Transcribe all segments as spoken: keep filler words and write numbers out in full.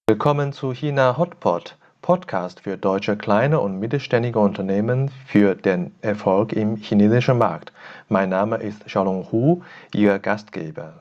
Willkommen zu China Hotpot, Podcast für deutsche kleine und mittelständige Unternehmen für den Erfolg im chinesischen Markt. Mein Name ist Xiaolong Hu, Ihr Gastgeber.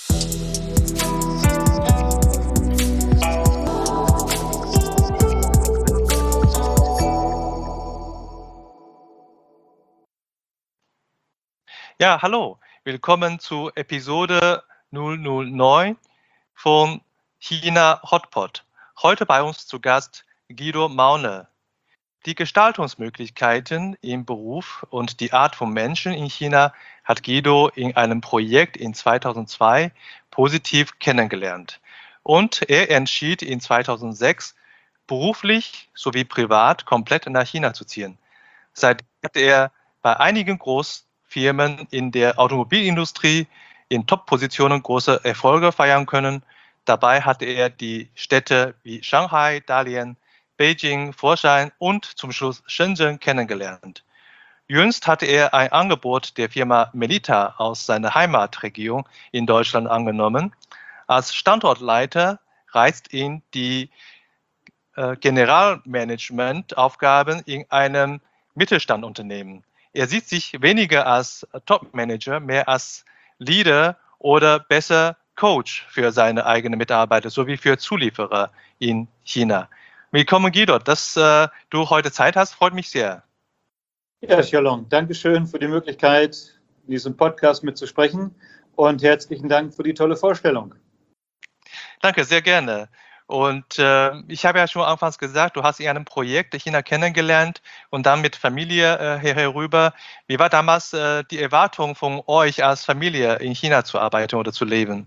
Ja, hallo, willkommen zu Episode null null neun von China Hotpot. Heute bei uns zu Gast Guido Maune. Die Gestaltungsmöglichkeiten im Beruf und die Art von Menschen in China hat Guido in einem Projekt in zweitausendzwei positiv kennengelernt. Und er entschied in zweitausendsechs, beruflich sowie privat komplett nach China zu ziehen. Seitdem hat er bei einigen Großfirmen in der Automobilindustrie in Top-Positionen große Erfolge feiern können. Dabei hatte er die Städte wie Shanghai, Dalian, Beijing, Foshan und zum Schluss Shenzhen kennengelernt. Jüngst hatte er ein Angebot der Firma Melita aus seiner Heimatregion in Deutschland angenommen. Als Standortleiter reizt ihn die äh, Generalmanagementaufgaben in einem Mittelstandunternehmen. Er sieht sich weniger als Top-Manager, mehr als Leader oder besser Coach für seine eigenen Mitarbeiter sowie für Zulieferer in China. Willkommen, Guido. Dass äh, du heute Zeit hast, freut mich sehr. Ja, Xiaolong, danke schön für die Möglichkeit, in diesem Podcast mitzusprechen und herzlichen Dank für die tolle Vorstellung. Danke, sehr gerne. Und äh, ich habe ja schon anfangs gesagt, du hast in einem Projekt China kennengelernt und dann mit Familie äh, hier herüber. Wie war damals äh, die Erwartung von euch als Familie in China zu arbeiten oder zu leben?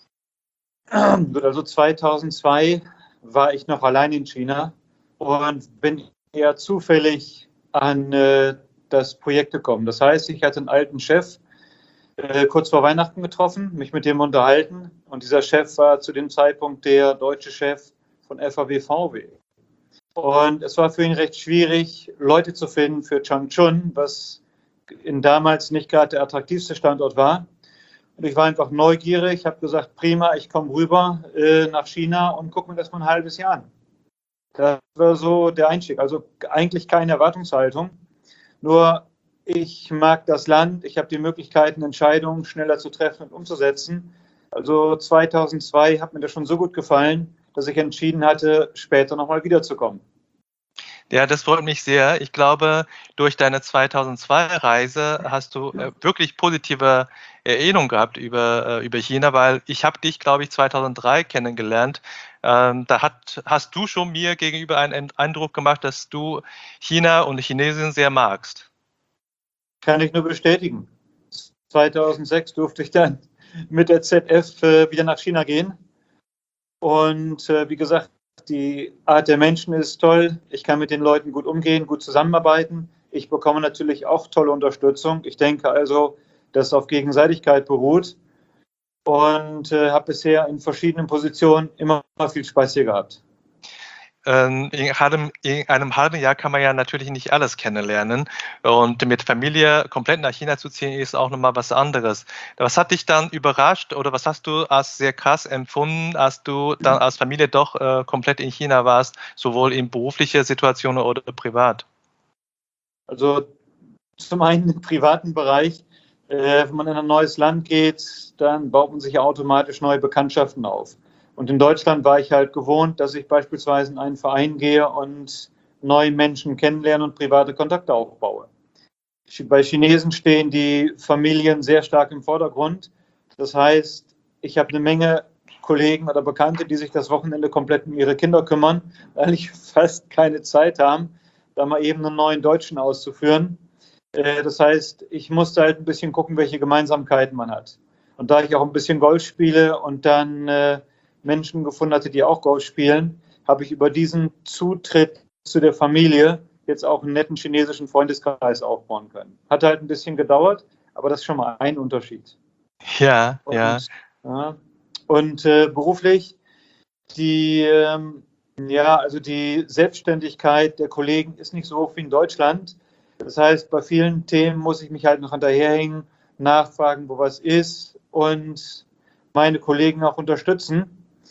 Also zweitausendzwei war ich noch allein in China und bin eher zufällig an äh, das Projekt gekommen. Das heißt, ich hatte einen alten Chef äh, kurz vor Weihnachten getroffen, mich mit dem unterhalten und dieser Chef war zu dem Zeitpunkt der deutsche Chef von F A W V W. Und es war für ihn recht schwierig, Leute zu finden für Changchun, was in damals nicht gerade der attraktivste Standort war. Und ich war einfach neugierig, habe gesagt, prima, ich komme rüber äh, nach China und gucke mir das mal ein halbes Jahr an. Das war so der Einstieg. Also eigentlich keine Erwartungshaltung. Nur ich mag das Land, ich habe die Möglichkeiten, Entscheidungen schneller zu treffen und umzusetzen. Also zweitausendzwei hat mir das schon so gut gefallen, dass ich entschieden hatte, später nochmal wiederzukommen. Ja, das freut mich sehr. Ich glaube, durch deine zweitausendzwei-Reise hast du äh, wirklich positive Erinnerungen gehabt über, äh, über China, weil ich habe dich, glaube ich, zweitausenddrei kennengelernt. Ähm, da hat, hast du schon mir gegenüber einen Eindruck gemacht, dass du China und Chinesien sehr magst. Kann ich nur bestätigen. zweitausendsechs durfte ich dann mit der Z F äh, wieder nach China gehen. Und äh, wie gesagt, die Art der Menschen ist toll. Ich kann mit den Leuten gut umgehen, gut zusammenarbeiten. Ich bekomme natürlich auch tolle Unterstützung. Ich denke also, dass es auf Gegenseitigkeit beruht. Und äh, habe bisher in verschiedenen Positionen immer viel Spaß hier gehabt. In einem, in einem halben Jahr kann man ja natürlich nicht alles kennenlernen. Und mit Familie komplett nach China zu ziehen, ist auch nochmal was anderes. Was hat dich dann überrascht oder was hast du als sehr krass empfunden, als du dann als Familie doch äh, komplett in China warst, sowohl in beruflicher Situation oder privat? Also zum einen im privaten Bereich, äh, wenn man in ein neues Land geht, dann baut man sich automatisch neue Bekanntschaften auf. Und in Deutschland war ich halt gewohnt, dass ich beispielsweise in einen Verein gehe und neue Menschen kennenlerne und private Kontakte aufbaue. Bei Chinesen stehen die Familien sehr stark im Vordergrund. Das heißt, ich habe eine Menge Kollegen oder Bekannte, die sich das Wochenende komplett um ihre Kinder kümmern, weil ich fast keine Zeit habe, da mal eben einen neuen Deutschen auszuführen. Das heißt, ich musste halt ein bisschen gucken, welche Gemeinsamkeiten man hat. Und da ich auch ein bisschen Golf spiele und dann äh, Menschen gefunden hatte, die auch Golf spielen, habe ich über diesen Zutritt zu der Familie jetzt auch einen netten chinesischen Freundeskreis aufbauen können. Hat halt ein bisschen gedauert, aber das ist schon mal ein Unterschied. Ja, und, ja. ja. Und äh, beruflich, die, ähm, ja, also die Selbstständigkeit der Kollegen ist nicht so hoch wie in Deutschland. Das heißt, bei vielen Themen muss ich mich halt noch hinterherhängen, nachfragen, wo was ist und meine Kollegen auch unterstützen.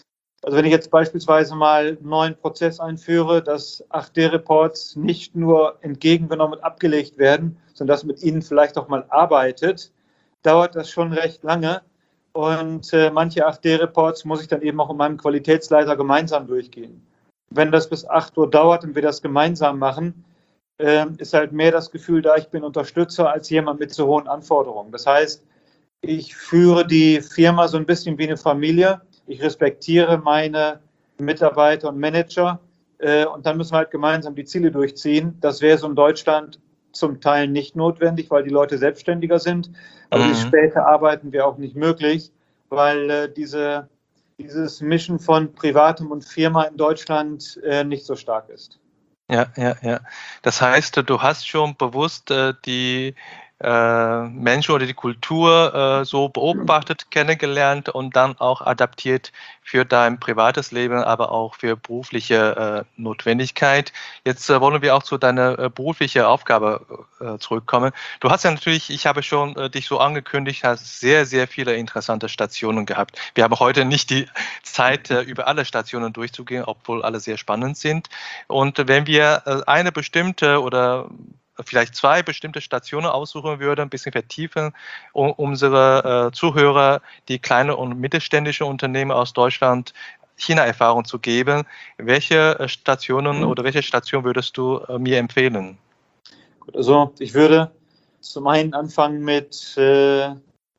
Also wenn ich jetzt beispielsweise mal einen neuen Prozess einführe, dass acht D-Reports nicht nur entgegengenommen und abgelegt werden, sondern dass mit ihnen vielleicht auch mal arbeitet, dauert das schon recht lange. Und äh, manche acht D-Reports muss ich dann eben auch mit meinem Qualitätsleiter gemeinsam durchgehen. Wenn das bis acht Uhr dauert und wir das gemeinsam machen, äh, ist halt mehr das Gefühl da, ich bin Unterstützer als jemand mit so hohen Anforderungen. Das heißt, ich führe die Firma so ein bisschen wie eine Familie. Ich respektiere meine Mitarbeiter und Manager äh, und dann müssen wir halt gemeinsam die Ziele durchziehen. Das wäre so in Deutschland zum Teil nicht notwendig, weil die Leute selbstständiger sind. Aber mhm. dieses späte Arbeiten wäre auch nicht möglich, weil äh, diese, dieses Mischen von Privatem und Firma in Deutschland äh, nicht so stark ist. Ja, ja, ja. Das heißt, du hast schon bewusst äh, die äh, Menschen oder die Kultur äh, so beobachtet, kennengelernt und dann auch adaptiert für dein privates Leben, aber auch für berufliche äh, Notwendigkeit. Jetzt äh, wollen wir auch zu deiner äh, beruflichen Aufgabe äh, zurückkommen. Du hast ja natürlich, ich habe schon äh, dich so angekündigt, hast sehr, sehr viele interessante Stationen gehabt. Wir haben heute nicht die Zeit, äh, über alle Stationen durchzugehen, obwohl alle sehr spannend sind. Und wenn wir äh, eine bestimmte oder vielleicht zwei bestimmte Stationen aussuchen würde, ein bisschen vertiefen, um unsere äh, Zuhörer, die kleine und mittelständische Unternehmen aus Deutschland, China-Erfahrung zu geben. Welche Stationen oder welche Station würdest du äh, mir empfehlen? Gut, also ich würde zum einen anfangen mit äh,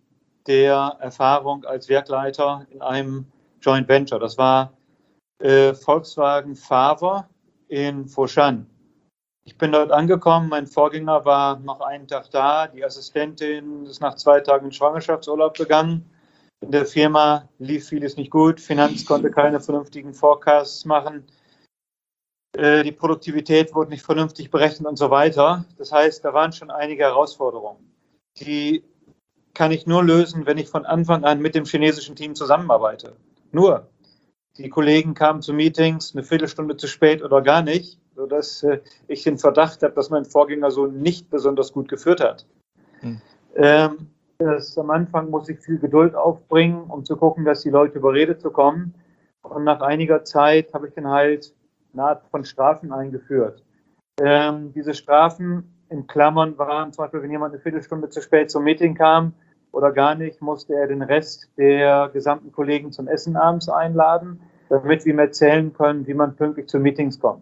der Erfahrung als Werkleiter in einem Joint Venture. Das war äh, Volkswagen Fahrer in Foshan. Ich bin dort angekommen, mein Vorgänger war noch einen Tag da, die Assistentin ist nach zwei Tagen in Schwangerschaftsurlaub gegangen. In der Firma lief vieles nicht gut, Finanz konnte keine vernünftigen Forecasts machen, die Produktivität wurde nicht vernünftig berechnet und so weiter. Das heißt, da waren schon einige Herausforderungen. Die kann ich nur lösen, wenn ich von Anfang an mit dem chinesischen Team zusammenarbeite. Nur, die Kollegen kamen zu Meetings eine Viertelstunde zu spät oder gar nicht, sodass äh, ich den Verdacht habe, dass mein Vorgänger so nicht besonders gut geführt hat. Hm. Ähm, das, am Anfang muss ich viel Geduld aufbringen, um zu gucken, dass die Leute überredet zu kommen. Und nach einiger Zeit habe ich dann halt eine Art von Strafen eingeführt. Ähm, diese Strafen in Klammern waren zum Beispiel, wenn jemand eine Viertelstunde zu spät zum Meeting kam oder gar nicht, musste er den Rest der gesamten Kollegen zum Essen abends einladen, damit wir ihm erzählen können, wie man pünktlich zu Meetings kommt.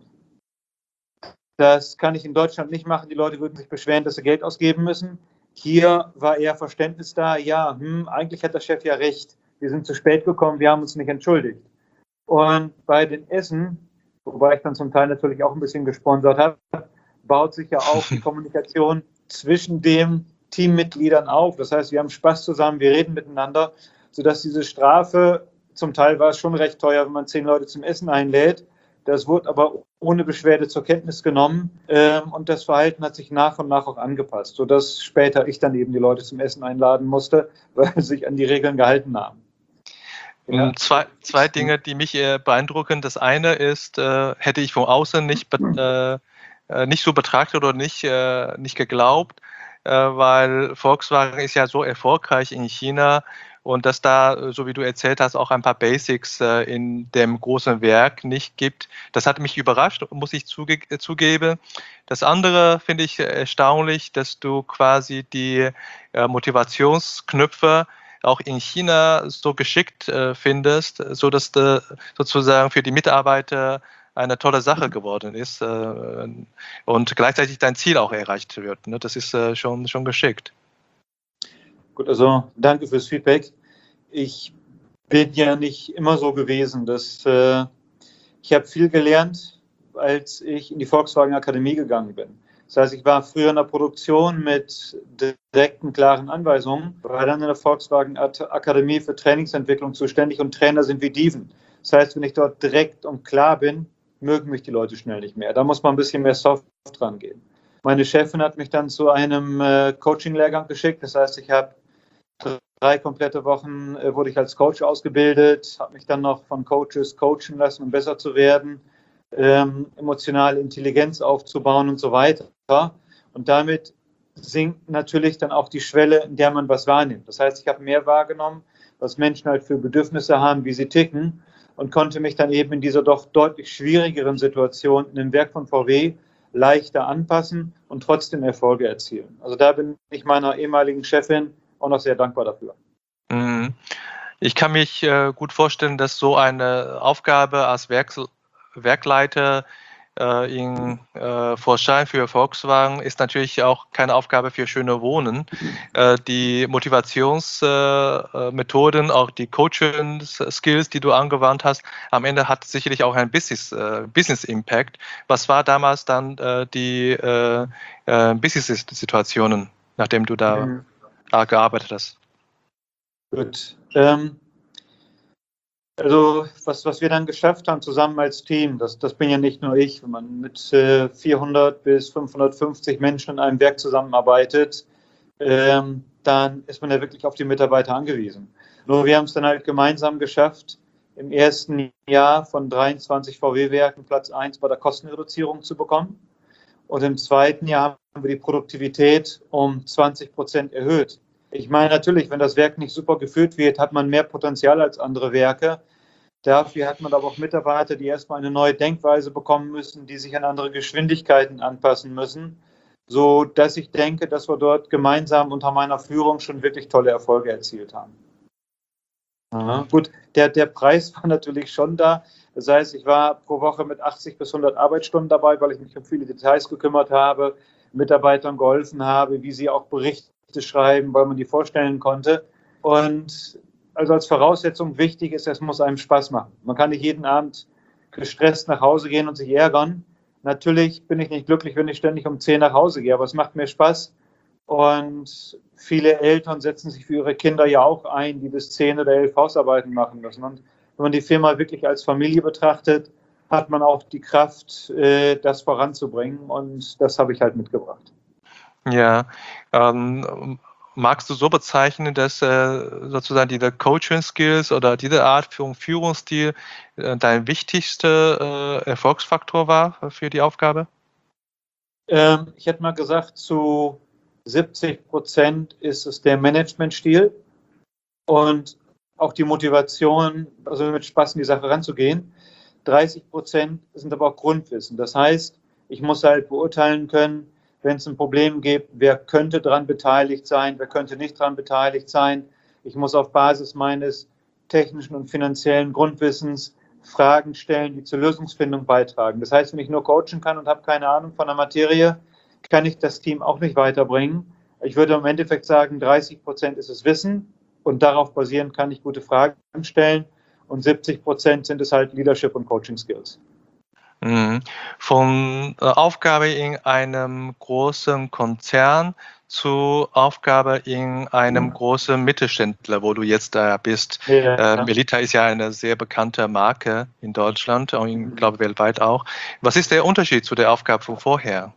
Das kann ich in Deutschland nicht machen. Die Leute würden sich beschweren, dass sie Geld ausgeben müssen. Hier war eher Verständnis da. Ja, hm, eigentlich hat der Chef ja recht. Wir sind zu spät gekommen, wir haben uns nicht entschuldigt. Und bei den Essen, wobei ich dann zum Teil natürlich auch ein bisschen gesponsert habe, baut sich ja auch die Kommunikation zwischen den Teammitgliedern auf. Das heißt, wir haben Spaß zusammen, wir reden miteinander, sodass diese Strafe, zum Teil war es schon recht teuer, wenn man zehn Leute zum Essen einlädt. Das wurde aber ohne Beschwerde zur Kenntnis genommen ähm, und das Verhalten hat sich nach und nach auch angepasst, sodass später ich dann eben die Leute zum Essen einladen musste, weil sie sich an die Regeln gehalten haben. Ja. Zwei, zwei Dinge, die mich äh, beeindrucken. Das eine ist, äh, hätte ich von außen nicht, be- äh, nicht so betrachtet oder nicht, äh, nicht geglaubt, äh, weil Volkswagen ist ja so erfolgreich in China und dass da, so wie du erzählt hast, auch ein paar Basics äh, in dem großen Werk nicht gibt. Das hat mich überrascht, muss ich zuge zugeben. Das andere finde ich erstaunlich, dass du quasi die äh, Motivationsknöpfe auch in China so geschickt äh, findest, so dass äh, sozusagen für die Mitarbeiter eine tolle Sache geworden ist äh, und gleichzeitig dein Ziel auch erreicht wird. Ne? Das ist äh, schon, schon geschickt. Gut, also danke fürs Feedback. Ich bin ja nicht immer so gewesen, dass äh, ich habe viel gelernt, als ich in die Volkswagen Akademie gegangen bin. Das heißt, ich war früher in der Produktion mit direkten, klaren Anweisungen, war dann in der Volkswagen Akademie für Trainingsentwicklung zuständig und Trainer sind wie Dieven. Das heißt, wenn ich dort direkt und klar bin, mögen mich die Leute schnell nicht mehr. Da muss man ein bisschen mehr soft rangehen. Meine Chefin hat mich dann zu einem äh, Coaching-Lehrgang geschickt. Das heißt, ich habe drei komplette Wochen, äh, wurde ich als Coach ausgebildet, habe mich dann noch von Coaches coachen lassen, um besser zu werden. Ähm, emotionale Intelligenz aufzubauen und so weiter. Und damit sinkt natürlich dann auch die Schwelle, in der man was wahrnimmt. Das heißt, ich habe mehr wahrgenommen, was Menschen halt für Bedürfnisse haben, wie sie ticken. und konnte mich dann eben in dieser doch deutlich schwierigeren Situation in dem Werk von V W leichter anpassen und trotzdem Erfolge erzielen. Also da bin ich meiner ehemaligen Chefin auch noch sehr dankbar dafür. Mhm. Ich kann mich äh, gut vorstellen, dass so eine Aufgabe als Werks Werkleiter äh, in äh, Vorstein für Volkswagen ist natürlich auch keine Aufgabe für schöne Wohnen. Äh, die Motivationsmethoden, äh, auch die Coaching-Skills, die du angewandt hast, am Ende hat sicherlich auch einen Business, äh, Business Impact. Was war damals dann äh, die äh, äh, Business-Situationen, nachdem du da Mhm. gearbeitet hast? Gut. Ähm, also was, was wir dann geschafft haben zusammen als Team, das, das bin ja nicht nur ich, wenn man mit äh, vierhundert bis fünfhundertfünfzig Menschen in einem Werk zusammenarbeitet, ähm, dann ist man ja wirklich auf die Mitarbeiter angewiesen. Nur wir haben es dann halt gemeinsam geschafft, im ersten Jahr von dreiundzwanzig V W-Werken Platz eins bei der Kostenreduzierung zu bekommen. Und im zweiten Jahr haben wir die Produktivität um zwanzig Prozent erhöht. Ich meine natürlich, wenn das Werk nicht super geführt wird, hat man mehr Potenzial als andere Werke. Dafür hat man aber auch Mitarbeiter, die erstmal eine neue Denkweise bekommen müssen, die sich an andere Geschwindigkeiten anpassen müssen, so dass ich denke, dass wir dort gemeinsam unter meiner Führung schon wirklich tolle Erfolge erzielt haben. Ja, gut, der, der Preis war natürlich schon da. Das heißt, ich war pro Woche mit achtzig bis hundert Arbeitsstunden dabei, weil ich mich um viele Details gekümmert habe, Mitarbeitern geholfen habe, wie sie auch Berichte schreiben, weil man die vorstellen konnte. Und also als Voraussetzung wichtig ist, es muss einem Spaß machen. Man kann nicht jeden Abend gestresst nach Hause gehen und sich ärgern. Natürlich bin ich nicht glücklich, wenn ich ständig um zehn nach Hause gehe, aber es macht mir Spaß. Und viele Eltern setzen sich für ihre Kinder ja auch ein, die bis zehn oder elf Hausarbeiten machen müssen. Und wenn man die Firma wirklich als Familie betrachtet, hat man auch die Kraft, das voranzubringen. Und das habe ich halt mitgebracht. Ja, ähm, magst du so bezeichnen, dass äh, sozusagen diese Coaching-Skills oder diese Art von Führungsstil äh, dein wichtigster äh, Erfolgsfaktor war für die Aufgabe? Ähm, ich hätte mal gesagt, zu siebzig Prozent ist es der Managementstil und auch die Motivation, also mit Spaß in die Sache ranzugehen. dreißig Prozent sind aber auch Grundwissen. Das heißt, ich muss halt beurteilen können, wenn es ein Problem gibt, wer könnte daran beteiligt sein, wer könnte nicht daran beteiligt sein. Ich muss auf Basis meines technischen und finanziellen Grundwissens Fragen stellen, die zur Lösungsfindung beitragen. Das heißt, wenn ich nur coachen kann und habe keine Ahnung von der Materie, kann ich das Team auch nicht weiterbringen. Ich würde im Endeffekt sagen, dreißig Prozent ist es Wissen und darauf basierend kann ich gute Fragen stellen und siebzig Prozent sind es halt Leadership und Coaching Skills. Von äh, Aufgabe in einem großen Konzern zu Aufgabe in einem großen Mittelständler, wo du jetzt da bist. Ja. Äh, Melita ist ja eine sehr bekannte Marke in Deutschland und ich glaube weltweit auch. Was ist der Unterschied zu der Aufgabe von vorher?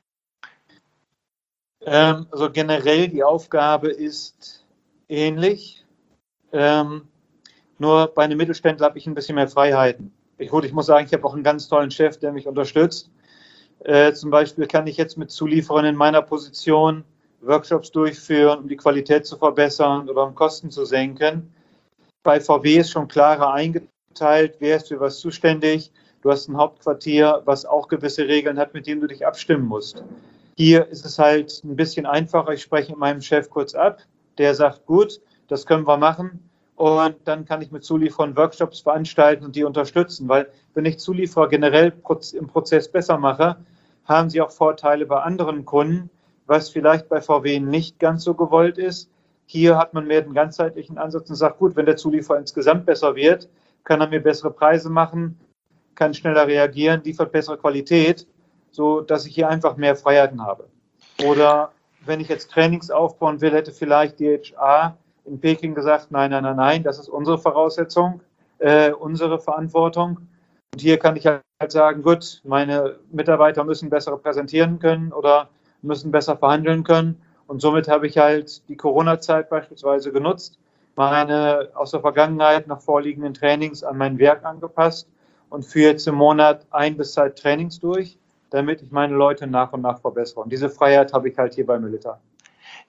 Ähm, also generell die Aufgabe ist ähnlich. Ähm, nur bei einem Mittelständler habe ich ein bisschen mehr Freiheiten. Ich, gut, ich muss sagen, ich habe auch einen ganz tollen Chef, der mich unterstützt. Äh, zum Beispiel kann ich jetzt mit Zulieferern in meiner Position Workshops durchführen, um die Qualität zu verbessern oder um Kosten zu senken. Bei V W ist schon klarer eingeteilt, wer ist für was zuständig. Du hast ein Hauptquartier, was auch gewisse Regeln hat, mit denen du dich abstimmen musst. Hier ist es halt ein bisschen einfacher. Ich spreche mit meinem Chef kurz ab. Der sagt, gut, das können wir machen. Und dann kann ich mit Zulieferern Workshops veranstalten und die unterstützen. Weil wenn ich Zulieferer generell im Prozess besser mache, haben sie auch Vorteile bei anderen Kunden, was vielleicht bei V W nicht ganz so gewollt ist. Hier hat man mehr den ganzheitlichen Ansatz und sagt, gut, wenn der Zulieferer insgesamt besser wird, kann er mir bessere Preise machen, kann schneller reagieren, liefert bessere Qualität, so dass ich hier einfach mehr Freiheiten habe. Oder wenn ich jetzt Trainings aufbauen will, hätte vielleicht die H R in Peking gesagt, nein, nein, nein, nein, das ist unsere Voraussetzung, äh, unsere Verantwortung. Und hier kann ich halt sagen, gut, meine Mitarbeiter müssen besser präsentieren können oder müssen besser verhandeln können. Und somit habe ich halt die Corona-Zeit beispielsweise genutzt, meine aus der Vergangenheit noch vorliegenden Trainings an mein Werk angepasst und führe jetzt im Monat ein bis zwei Trainings durch, damit ich meine Leute nach und nach verbessere. Und diese Freiheit habe ich halt hier bei Melita.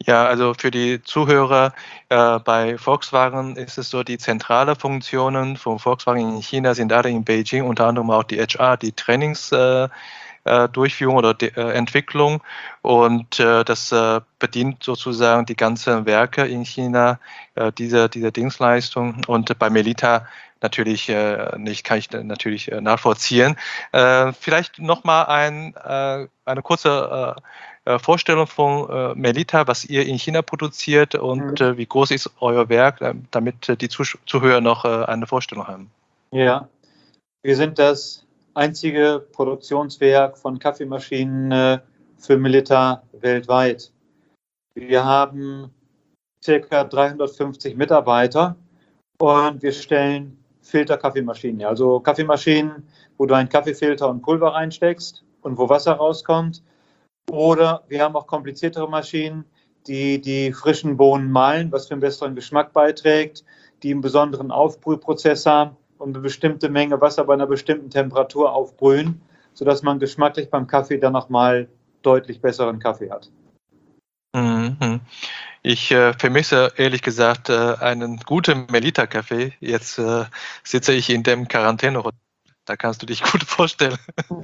Ja, also für die Zuhörer, äh, bei Volkswagen ist es so, die zentrale Funktionen von Volkswagen in China sind alle in Beijing, unter anderem auch die H R, die Trainings äh, äh, Durchführung oder die, äh, Entwicklung, und äh, das äh, bedient sozusagen die ganzen Werke in China, äh, diese, diese Dienstleistung, und bei Melita natürlich äh, nicht, kann ich natürlich äh, nachvollziehen. Äh, vielleicht nochmal ein, äh, eine kurze äh, Vorstellung von äh, Melita, was ihr in China produziert und Mhm. äh, wie groß ist euer Werk, äh, damit äh, die Zuh- Zuhörer noch äh, eine Vorstellung haben. Ja, wir sind das einzige Produktionswerk von Kaffeemaschinen äh, für Melita weltweit. Wir haben circa dreihundertfünfzig Mitarbeiter und wir stellen Filter-Kaffeemaschinen her. Also Kaffeemaschinen, wo du einen Kaffeefilter und Pulver reinsteckst und wo Wasser rauskommt. Oder wir haben auch kompliziertere Maschinen, die die frischen Bohnen mahlen, was für einen besseren Geschmack beiträgt, die einen besonderen Aufbrühprozess haben und eine bestimmte Menge Wasser bei einer bestimmten Temperatur aufbrühen, sodass man geschmacklich beim Kaffee dann nochmal deutlich besseren Kaffee hat. Mhm. Ich äh, vermisse ehrlich gesagt äh, einen guten Melita-Kaffee. Jetzt äh, sitze ich in dem Quarantäne. Da kannst du dich gut vorstellen.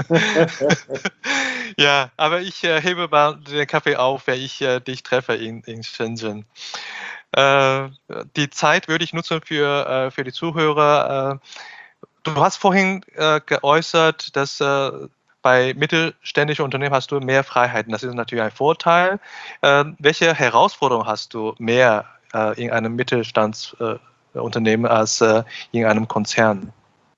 Ja, aber ich äh, hebe mal den Kaffee auf, wenn ich äh, dich treffe in, in Shenzhen. Äh, die Zeit würde ich nutzen für, äh, für die Zuhörer. Äh, du hast vorhin äh, geäußert, dass äh, bei mittelständischen Unternehmen hast du mehr Freiheiten. Das ist natürlich ein Vorteil. Äh, welche Herausforderungen hast du mehr äh, in einem Mittelstandsunternehmen äh, als äh, in einem Konzern?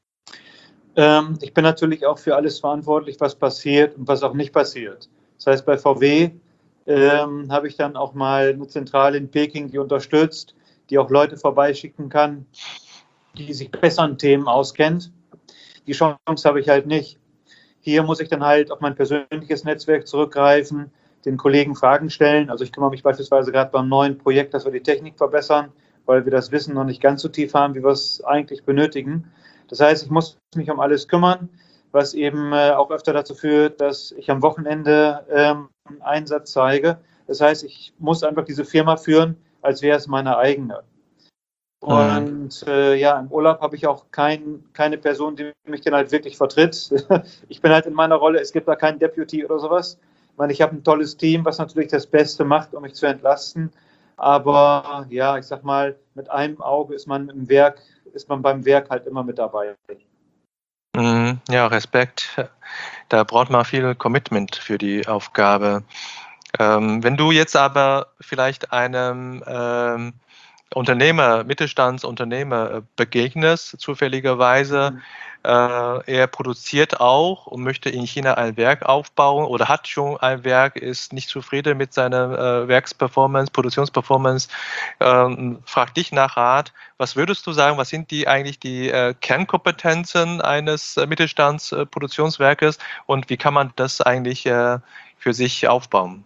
Ähm, ich bin natürlich auch für alles verantwortlich, was passiert und was auch nicht passiert. Das heißt, bei V W ähm, habe ich dann auch mal eine Zentrale in Peking, die unterstützt, die auch Leute vorbeischicken kann, die sich besser an Themen auskennt. Die Chance habe ich halt nicht. Hier muss ich dann halt auf mein persönliches Netzwerk zurückgreifen, den Kollegen Fragen stellen. Also ich kümmere mich beispielsweise gerade beim neuen Projekt, dass wir die Technik verbessern, weil wir das Wissen noch nicht ganz so tief haben, wie wir es eigentlich benötigen. Das heißt, ich muss mich um alles kümmern, was eben äh, auch öfter dazu führt, dass ich am Wochenende ähm, Einsatz zeige. Das heißt, ich muss einfach diese Firma führen, als wäre es meine eigene. Mhm. Und äh, ja, im Urlaub habe ich auch kein, keine Person, die mich dann halt wirklich vertritt. Ich bin halt in meiner Rolle, es gibt da keinen Deputy oder sowas. Ich meine, ich habe ein tolles Team, was natürlich das Beste macht, um mich zu entlasten. Aber ja, ich sag mal, mit einem Auge ist man im Werk, ist man beim Werk halt immer mit dabei. Mhm. Ja, Respekt. Da braucht man viel Commitment für die Aufgabe. Ähm, wenn du jetzt aber vielleicht einem ähm, Unternehmer, Mittelstandsunternehmer äh, begegnest, zufälligerweise, Mhm. äh, er produziert auch und möchte in China ein Werk aufbauen oder hat schon ein Werk, ist nicht zufrieden mit seiner äh, Werksperformance, Produktionsperformance, ähm, fragt dich nach Rat. Was würdest du sagen, was sind die eigentlich die äh, Kernkompetenzen eines äh, Mittelstandsproduktionswerkes und wie kann man das eigentlich äh, für sich aufbauen?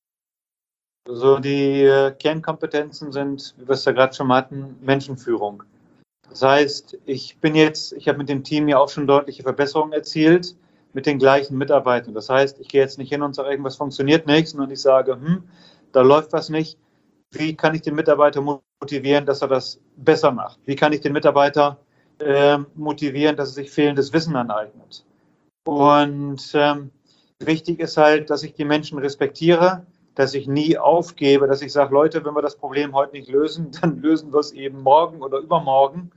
So, die äh, Kernkompetenzen sind, wie wir es ja gerade schon mal hatten, Menschenführung. Das heißt, ich bin jetzt, ich habe mit dem Team ja auch schon deutliche Verbesserungen erzielt mit den gleichen Mitarbeitern. Das heißt, ich gehe jetzt nicht hin und sage, irgendwas funktioniert nicht, sondern ich sage, hm, da läuft was nicht. Wie kann ich den Mitarbeiter motivieren, dass er das besser macht? Wie kann ich den Mitarbeiter äh, motivieren, dass er sich fehlendes Wissen aneignet? Und ähm, wichtig ist halt, dass ich die Menschen respektiere, dass ich nie aufgebe, dass ich sage, Leute, wenn wir das Problem heute nicht lösen, dann lösen wir es eben morgen oder übermorgen.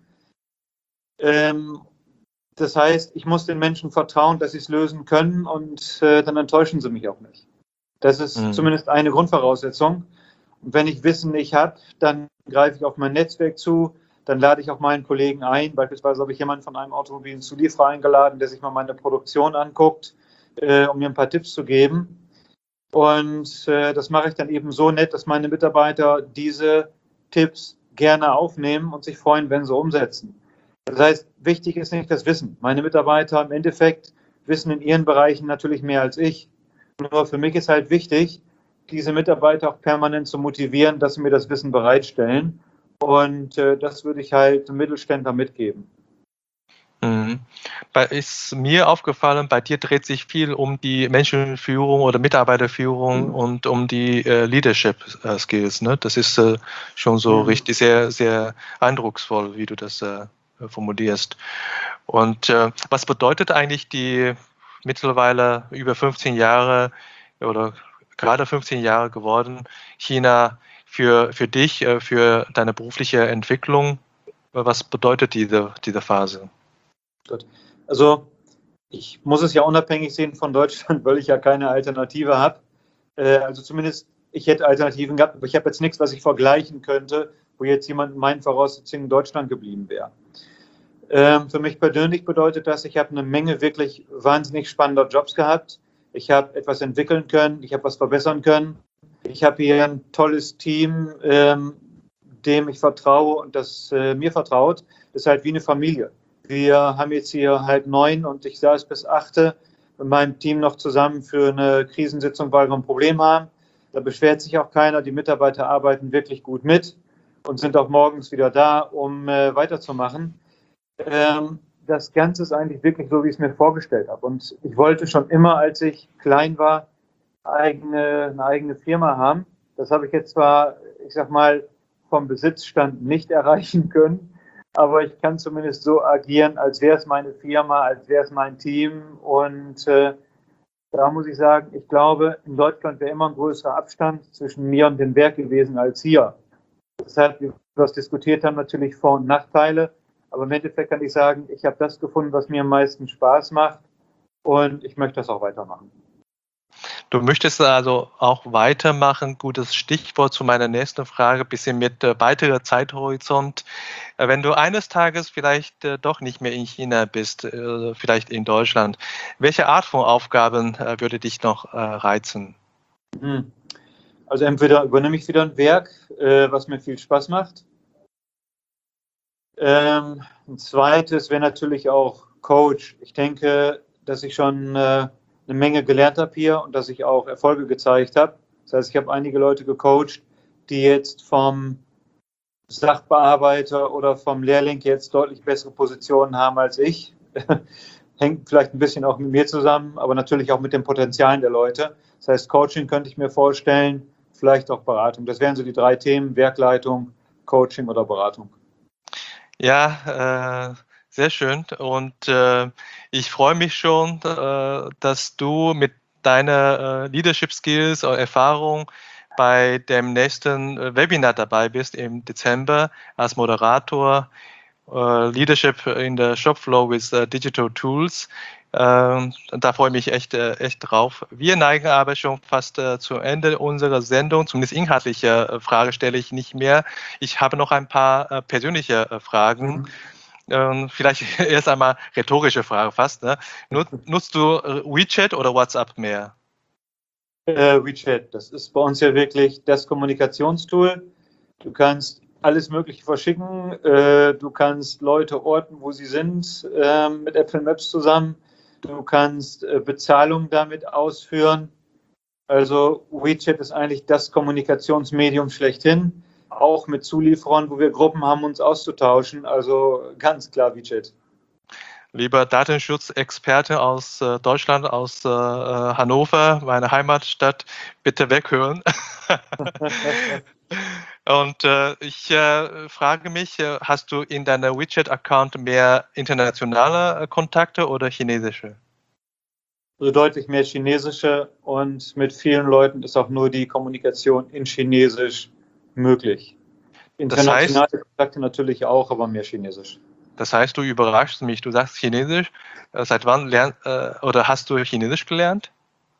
Ähm, das heißt, ich muss den Menschen vertrauen, dass sie es lösen können und äh, dann enttäuschen sie mich auch nicht. Das ist Mhm. zumindest eine Grundvoraussetzung. Und wenn ich Wissen nicht habe, dann greife ich auf mein Netzwerk zu, dann lade ich auch meinen Kollegen ein. Beispielsweise habe ich jemanden von einem Automobilzulieferer eingeladen, der sich mal meine Produktion anguckt, äh, um mir ein paar Tipps zu geben. Und äh, das mache ich dann eben so nett, dass meine Mitarbeiter diese Tipps gerne aufnehmen und sich freuen, wenn sie umsetzen. Das heißt, wichtig ist nicht das Wissen. Meine Mitarbeiter im Endeffekt wissen in ihren Bereichen natürlich mehr als ich. Nur für mich ist halt wichtig, diese Mitarbeiter auch permanent zu motivieren, dass sie mir das Wissen bereitstellen. Und äh, das würde ich halt dem Mittelständler mitgeben. Mhm. Mhm. Bei, ist mir aufgefallen, bei dir dreht sich viel um die Menschenführung oder Mitarbeiterführung und um die äh, Leadership äh, Skills. Ne? Das ist äh, schon so Mhm. richtig sehr, sehr eindrucksvoll, wie du das äh, formulierst. Und äh, was bedeutet eigentlich die mittlerweile über fünfzehn Jahre oder gerade fünfzehn Jahre geworden China für, für dich, äh, für deine berufliche Entwicklung? Was bedeutet diese, diese Phase? Gut. Also ich muss es ja unabhängig sehen von Deutschland, weil ich ja keine Alternative habe. Äh, also zumindest, ich hätte Alternativen gehabt, aber ich habe jetzt nichts, was ich vergleichen könnte, wo jetzt jemand in meinen Voraussetzungen in Deutschland geblieben wäre. Ähm, für mich persönlich bedeutet das, ich habe eine Menge wirklich wahnsinnig spannender Jobs gehabt. Ich habe etwas entwickeln können, ich habe was verbessern können. Ich habe hier ein tolles Team, ähm, dem ich vertraue und das äh, mir vertraut. Das ist halt wie eine Familie. Wir haben jetzt hier halb neun und ich saß bis achte mit meinem Team noch zusammen für eine Krisensitzung, weil wir ein Problem haben. Da beschwert sich auch keiner. Die Mitarbeiter arbeiten wirklich gut mit und sind auch morgens wieder da, um äh, weiterzumachen. Ähm, das Ganze ist eigentlich wirklich so, wie ich es mir vorgestellt habe. Und ich wollte schon immer, als ich klein war, eigene, eine eigene Firma haben. Das habe ich jetzt zwar, ich sag mal, vom Besitzstand nicht erreichen können, aber ich kann zumindest so agieren, als wäre es meine Firma, als wäre es mein Team. Und äh, da muss ich sagen, ich glaube, in Deutschland wäre immer ein größerer Abstand zwischen mir und dem Werk gewesen als hier. Deshalb, wie wir das diskutiert haben, natürlich Vor- und Nachteile. Aber im Endeffekt kann ich sagen, ich habe das gefunden, was mir am meisten Spaß macht und ich möchte das auch weitermachen. Du möchtest also auch weitermachen. Gutes Stichwort zu meiner nächsten Frage, bisschen mit äh, weiterer Zeithorizont. Äh, wenn du eines Tages vielleicht äh, doch nicht mehr in China bist, äh, vielleicht in Deutschland, welche Art von Aufgaben äh, würde dich noch äh, reizen? Hm. Also entweder übernehme ich wieder ein Werk, äh, was mir viel Spaß macht. Ähm, ein zweites wäre natürlich auch Coach. Ich denke, dass ich schon äh, eine Menge gelernt habe hier und dass ich auch Erfolge gezeigt habe. Das heißt, ich habe einige Leute gecoacht, die jetzt vom Sachbearbeiter oder vom Lehrling jetzt deutlich bessere Positionen haben als ich. Hängt vielleicht ein bisschen auch mit mir zusammen, aber natürlich auch mit den Potenzialen der Leute. Das heißt, Coaching könnte ich mir vorstellen, vielleicht auch Beratung. Das wären so die drei Themen: Werkleitung, Coaching oder Beratung. Ja, äh, sehr schön. Und äh, ich freue mich schon, äh, dass du mit deiner äh, Leadership Skills oder Erfahrung bei dem nächsten äh, Webinar dabei bist im Dezember als Moderator. Äh, Leadership in the Shopflow with uh, Digital Tools. Ähm, da freue ich mich echt, äh, echt drauf. Wir neigen aber schon fast äh, zu Ende unserer Sendung. Zumindest inhaltliche äh, Frage stelle ich nicht mehr. Ich habe noch ein paar äh, persönliche äh, Fragen. Mhm. Ähm, vielleicht erst einmal rhetorische Frage fast. Ne? Nut, nutzt du äh, WeChat oder WhatsApp mehr? Äh, WeChat, das ist bei uns ja wirklich das Kommunikationstool. Du kannst alles Mögliche verschicken. Äh, du kannst Leute orten, wo sie sind, äh, mit Apple Maps zusammen. Du kannst äh, Bezahlung damit ausführen. Also WeChat ist eigentlich das Kommunikationsmedium schlechthin. Auch mit Zulieferern, wo wir Gruppen haben, uns auszutauschen. Also ganz klar WeChat. Lieber Datenschutzexperte aus äh, Deutschland, aus äh, Hannover, meine Heimatstadt, bitte weghören. Und äh, ich äh, frage mich, äh, hast du in deiner WeChat-Account mehr internationale äh, Kontakte oder chinesische? Also deutlich mehr chinesische und mit vielen Leuten ist auch nur die Kommunikation in Chinesisch möglich. Das heißt, Internationale Kontakte natürlich auch, aber mehr Chinesisch. das heißt, du überraschst mich. Du sagst Chinesisch. Äh, Seit wann lernst äh, oder hast du Chinesisch gelernt?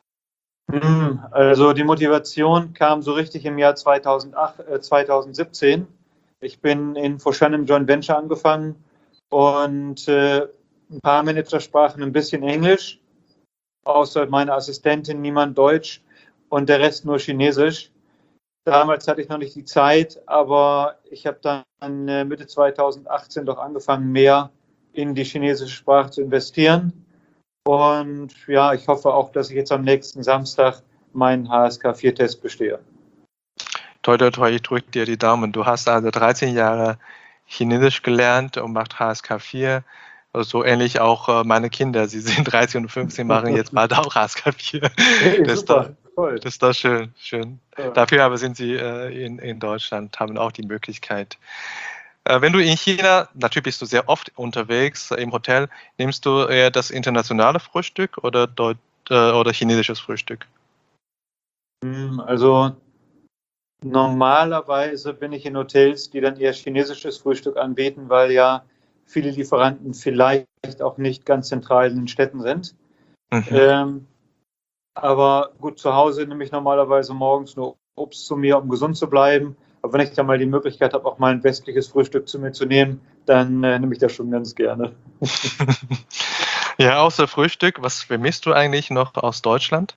Also die Motivation kam so richtig im Jahr zweitausendacht, äh, zweitausendsiebzehn. Ich bin in Foshan im Joint Venture angefangen und äh, ein paar Manager sprachen ein bisschen Englisch, außer meine Assistentin niemand Deutsch und der Rest nur Chinesisch. Damals hatte ich noch nicht die Zeit, aber ich habe dann äh, Mitte zweitausendachtzehn doch angefangen, mehr in die chinesische Sprache zu investieren. Und ja, ich hoffe auch, dass ich jetzt am nächsten Samstag meinen H S K vier Test bestehe. Toi, toi, toi, ich drücke dir die Daumen. Du hast also dreizehn Jahre Chinesisch gelernt und macht H S K vier. So ähnlich auch äh, meine Kinder. Sie sind dreizehn und fünfzehn, machen jetzt bald auch Haskell-vier. Hey, Das ist super, doch, toll. das ist doch schön, schön. Ja. Dafür aber sind sie äh, in, in Deutschland, haben auch die Möglichkeit. Äh, wenn du in China, natürlich bist du sehr oft unterwegs äh, im Hotel, nimmst du eher das internationale Frühstück oder, Deut äh, oder chinesisches Frühstück? Hm, Also normalerweise bin ich in Hotels, die dann eher chinesisches Frühstück anbieten, weil ja viele Lieferanten vielleicht auch nicht ganz zentral in den Städten sind. Mhm. Ähm, aber gut, zu Hause nehme ich normalerweise morgens nur Obst zu mir, um gesund zu bleiben. Aber wenn ich dann mal die Möglichkeit habe, auch mal ein westliches Frühstück zu mir zu nehmen, dann äh, nehme ich das schon ganz gerne. Ja, außer Frühstück, was vermisst du eigentlich noch aus Deutschland?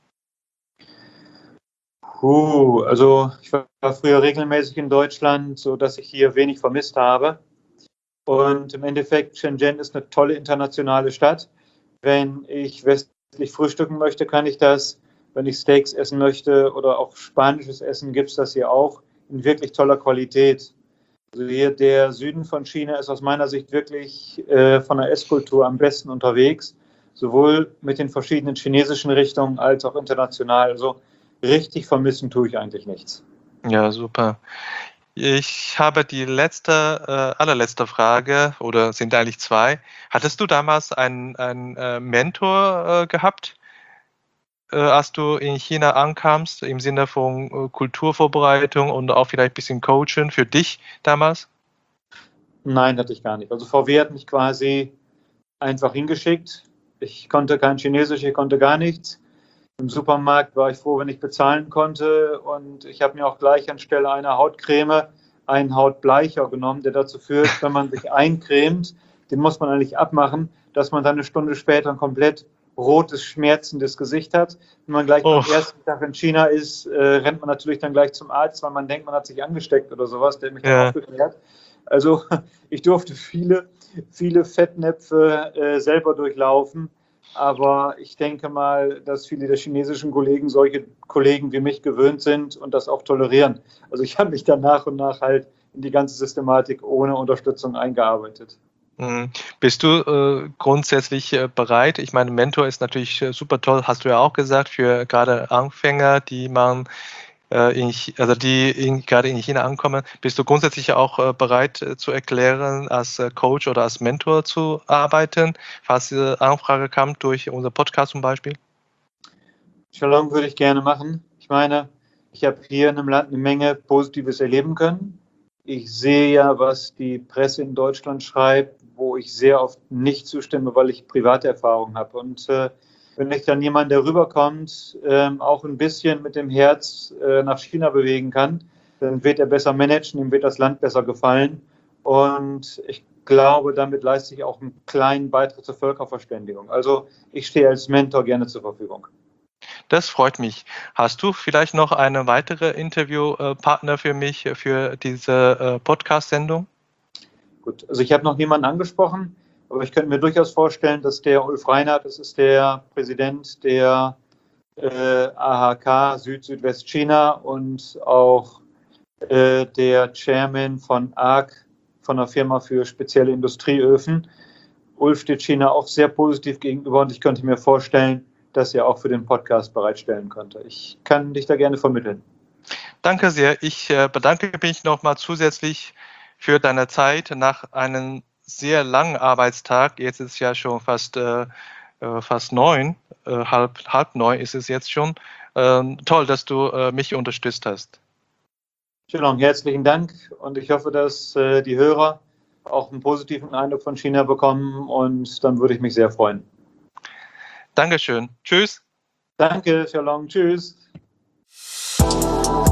Puh, also ich war früher regelmäßig in Deutschland, so dass ich hier wenig vermisst habe. Und im Endeffekt, Shenzhen ist eine tolle internationale Stadt. Wenn ich westlich frühstücken möchte, kann ich das. Wenn ich Steaks essen möchte oder auch spanisches Essen, gibt es das hier auch in wirklich toller Qualität. Also hier der Süden von China ist aus meiner Sicht wirklich äh, von der Esskultur am besten unterwegs, sowohl mit den verschiedenen chinesischen Richtungen als auch international. Also richtig vermissen tue ich eigentlich nichts. Ja, super. Ich habe die letzte, äh, allerletzte Frage, oder sind eigentlich zwei. Hattest du damals einen, einen äh, Mentor äh, gehabt, äh, als du in China ankamst, im Sinne von äh, Kulturvorbereitung und auch vielleicht ein bisschen Coaching für dich damals? Nein, hatte ich gar nicht. Also V W hat mich quasi einfach hingeschickt. Ich konnte kein Chinesisch, ich konnte gar nichts. Im Supermarkt war ich froh, wenn ich bezahlen konnte. Und ich habe mir auch gleich anstelle einer Hautcreme einen Hautbleicher genommen, der dazu führt, wenn man sich eincremt, den muss man eigentlich abmachen, dass man dann eine Stunde später ein komplett rotes, schmerzendes Gesicht hat. Wenn man gleich Oh. am ersten Tag in China ist, äh, rennt man natürlich dann gleich zum Arzt, weil man denkt, man hat sich angesteckt oder sowas. Der hat mich dann Ja. aufgeklärt. Also ich durfte viele, viele Fettnäpfe äh, selber durchlaufen. Aber ich denke mal, dass viele der chinesischen Kollegen solche Kollegen wie mich gewöhnt sind und das auch tolerieren. Also ich habe mich dann nach und nach halt in die ganze Systematik ohne Unterstützung eingearbeitet. Mhm. Bist du äh, grundsätzlich äh, bereit? Ich meine, Mentor ist natürlich äh, super toll, hast du ja auch gesagt, für gerade Anfänger, die man äh, in, Chi- also die in, gerade in China ankommen. Bist du grundsätzlich auch äh, bereit äh, zu erklären, als äh, Coach oder als Mentor zu arbeiten, falls diese Anfrage kam durch unser Podcast zum Beispiel? Shalom würde ich gerne machen. Ich meine, ich habe hier in einem Land eine Menge Positives erleben können. Ich sehe ja, was die Presse in Deutschland schreibt, wo ich sehr oft nicht zustimme, weil ich private Erfahrungen habe. Und äh, wenn ich dann jemand, der rüberkommt, äh, auch ein bisschen mit dem Herz äh, nach China bewegen kann, dann wird er besser managen, ihm wird das Land besser gefallen. Und ich glaube, damit leiste ich auch einen kleinen Beitrag zur Völkerverständigung. Also ich stehe als Mentor gerne zur Verfügung. Das freut mich. Hast du vielleicht noch eine weitere Interviewpartner für mich für diese äh, Podcast-Sendung? Gut, also ich habe noch niemanden angesprochen, aber ich könnte mir durchaus vorstellen, dass der Ulf Reinhardt, das ist der Präsident der äh, A H K Süd-Südwestchina und auch äh, der Chairman von A R C, von der Firma für spezielle Industrieöfen. Ulf steht China auch sehr positiv gegenüber und ich könnte mir vorstellen, dass er auch für den Podcast bereitstellen könnte. Ich kann dich da gerne vermitteln. Danke sehr. Ich äh, bedanke mich nochmal zusätzlich für deine Zeit nach einem sehr langen Arbeitstag. Jetzt ist es ja schon fast, äh, äh, fast neun, äh, halb, halb neun ist es jetzt schon. Ähm, toll, dass du äh, mich unterstützt hast. Shalom, herzlichen Dank und ich hoffe, dass äh, die Hörer auch einen positiven Eindruck von China bekommen und dann würde ich mich sehr freuen. Dankeschön. Tschüss. Danke, Shalom, tschüss.